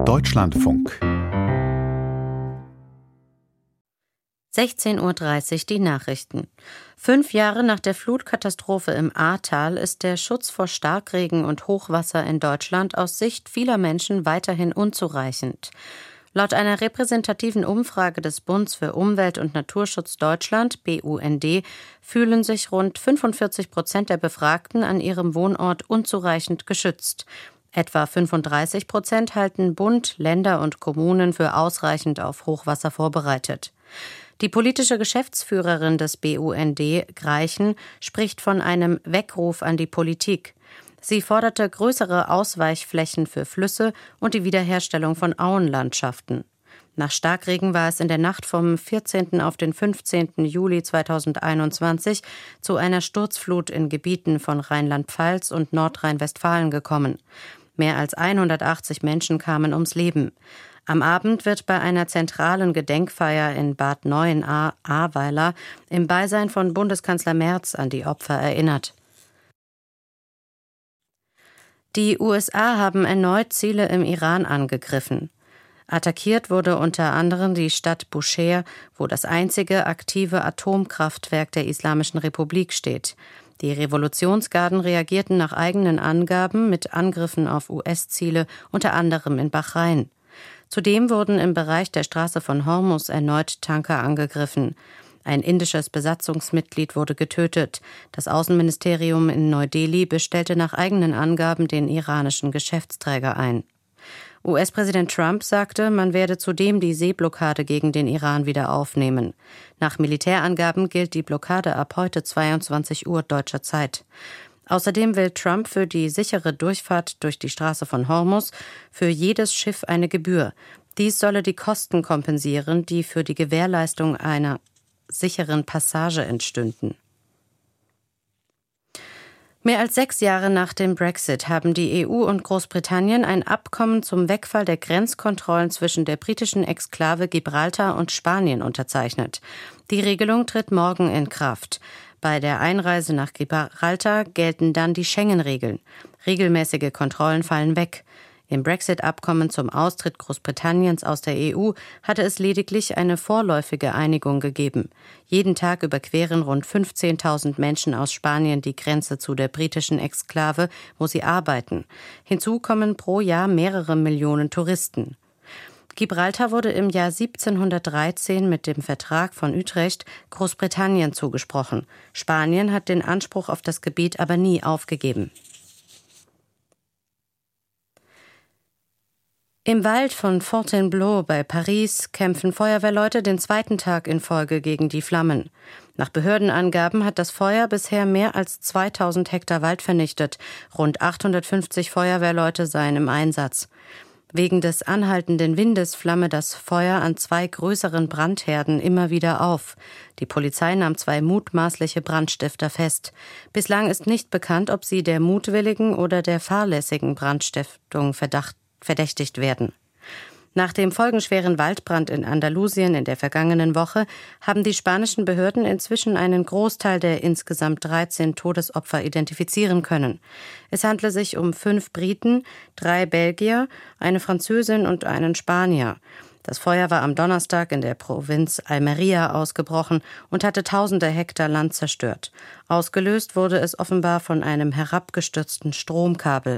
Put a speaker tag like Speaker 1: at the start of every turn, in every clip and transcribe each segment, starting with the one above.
Speaker 1: Deutschlandfunk
Speaker 2: 16:30 Uhr die Nachrichten. 5 Jahre nach der Flutkatastrophe im Ahrtal ist der Schutz vor Starkregen und Hochwasser in Deutschland aus Sicht vieler Menschen weiterhin unzureichend. Laut einer repräsentativen Umfrage des Bunds für Umwelt- und Naturschutz Deutschland, BUND, fühlen sich rund 45% der Befragten an ihrem Wohnort unzureichend geschützt. Etwa 35% halten Bund, Länder und Kommunen für ausreichend auf Hochwasser vorbereitet. Die politische Geschäftsführerin des BUND, Greichen, spricht von einem Weckruf an die Politik. Sie forderte größere Ausweichflächen für Flüsse und die Wiederherstellung von Auenlandschaften. Nach Starkregen war es in der Nacht vom 14. auf den 15. Juli 2021 zu einer Sturzflut in Gebieten von Rheinland-Pfalz und Nordrhein-Westfalen gekommen. Mehr als 180 Menschen kamen ums Leben. Am Abend wird bei einer zentralen Gedenkfeier in Bad Neuenahr-Ahrweiler im Beisein von Bundeskanzler Merz an die Opfer erinnert. Die USA haben erneut Ziele im Iran angegriffen. Attackiert wurde unter anderem die Stadt Bushehr, wo das einzige aktive Atomkraftwerk der Islamischen Republik steht. Die Revolutionsgarden reagierten nach eigenen Angaben mit Angriffen auf US-Ziele, unter anderem in Bahrain. Zudem wurden im Bereich der Straße von Hormuz erneut Tanker angegriffen. Ein indisches Besatzungsmitglied wurde getötet. Das Außenministerium in Neu-Delhi bestellte nach eigenen Angaben den iranischen Geschäftsträger ein. US-Präsident Trump sagte, man werde zudem die Seeblockade gegen den Iran wieder aufnehmen. Nach Militärangaben gilt die Blockade ab heute 22 Uhr deutscher Zeit. Außerdem will Trump für die sichere Durchfahrt durch die Straße von Hormuz für jedes Schiff eine Gebühr. Dies solle die Kosten kompensieren, die für die Gewährleistung einer sicheren Passage entstünden. Mehr als 6 Jahre nach dem Brexit haben die EU und Großbritannien ein Abkommen zum Wegfall der Grenzkontrollen zwischen der britischen Exklave Gibraltar und Spanien unterzeichnet. Die Regelung tritt morgen in Kraft. Bei der Einreise nach Gibraltar gelten dann die Schengen-Regeln. Regelmäßige Kontrollen fallen weg. Im Brexit-Abkommen zum Austritt Großbritanniens aus der EU hatte es lediglich eine vorläufige Einigung gegeben. Jeden Tag überqueren rund 15.000 Menschen aus Spanien die Grenze zu der britischen Exklave, wo sie arbeiten. Hinzu kommen pro Jahr mehrere Millionen Touristen. Gibraltar wurde im Jahr 1713 mit dem Vertrag von Utrecht Großbritannien zugesprochen. Spanien hat den Anspruch auf das Gebiet aber nie aufgegeben. Im Wald von Fontainebleau bei Paris kämpfen Feuerwehrleute den 2. Tag in Folge gegen die Flammen. Nach Behördenangaben hat das Feuer bisher mehr als 2000 Hektar Wald vernichtet. Rund 850 Feuerwehrleute seien im Einsatz. Wegen des anhaltenden Windes flamme das Feuer an 2 größeren Brandherden immer wieder auf. Die Polizei nahm 2 mutmaßliche Brandstifter fest. Bislang ist nicht bekannt, ob sie der mutwilligen oder der fahrlässigen Brandstiftung verdächtigt werden. Nach dem folgenschweren Waldbrand in Andalusien in der vergangenen Woche haben die spanischen Behörden inzwischen einen Großteil der insgesamt 13 Todesopfer identifizieren können. Es handle sich um 5 Briten, 3 Belgier, eine Französin und einen Spanier. Das Feuer war am Donnerstag in der Provinz Almería ausgebrochen und hatte tausende Hektar Land zerstört. Ausgelöst wurde es offenbar von einem herabgestürzten Stromkabel.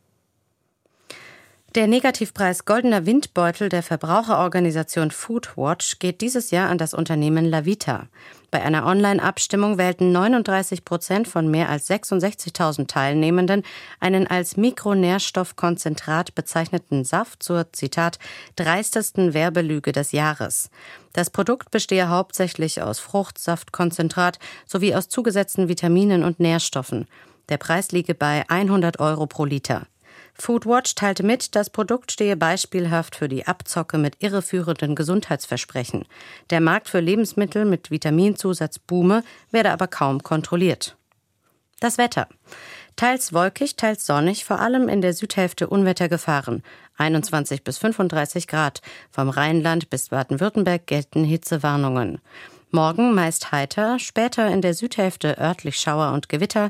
Speaker 2: Der Negativpreis Goldener Windbeutel der Verbraucherorganisation Foodwatch geht dieses Jahr an das Unternehmen Lavita. Bei einer Online-Abstimmung wählten 39% von mehr als 66.000 Teilnehmenden einen als Mikronährstoffkonzentrat bezeichneten Saft zur, Zitat, dreistesten Werbelüge des Jahres. Das Produkt bestehe hauptsächlich aus Fruchtsaftkonzentrat sowie aus zugesetzten Vitaminen und Nährstoffen. Der Preis liege bei 100 € pro Liter. Foodwatch teilte mit, das Produkt stehe beispielhaft für die Abzocke mit irreführenden Gesundheitsversprechen. Der Markt für Lebensmittel mit Vitaminzusatz boome, werde aber kaum kontrolliert. Das Wetter. Teils wolkig, teils sonnig, vor allem in der Südhälfte Unwettergefahren. 21 bis 35 Grad. Vom Rheinland bis Baden-Württemberg gelten Hitzewarnungen. Morgen meist heiter, später in der Südhälfte örtlich Schauer und Gewitter.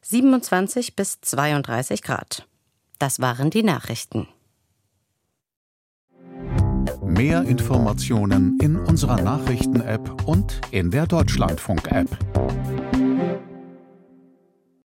Speaker 2: 27 bis 32 Grad. Das waren die Nachrichten.
Speaker 1: Mehr Informationen in unserer Nachrichten-App und in der Deutschlandfunk-App.